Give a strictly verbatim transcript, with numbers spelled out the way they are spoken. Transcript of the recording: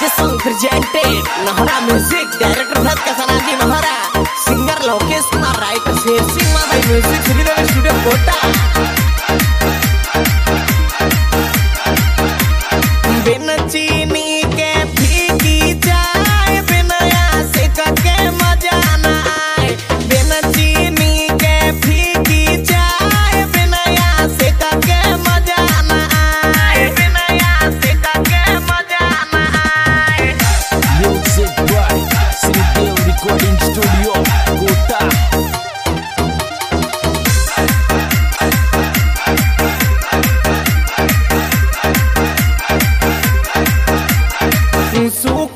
This song presented Nahara Music, Director Bharat Kasanandi Nahara, Singer Lokesh Kumar, Writer Sher Singh Madhai, Music Sridevi Studio Kota. बिन चीनी के फीकी चाय, बिन आशिक के मजा न आए। बिन चीनी के फीकी चाय, बिन आशिक के मजा न आए। बिन आशिक के मजा न आए। Music by Sridevi Recording Studio Kota. सुख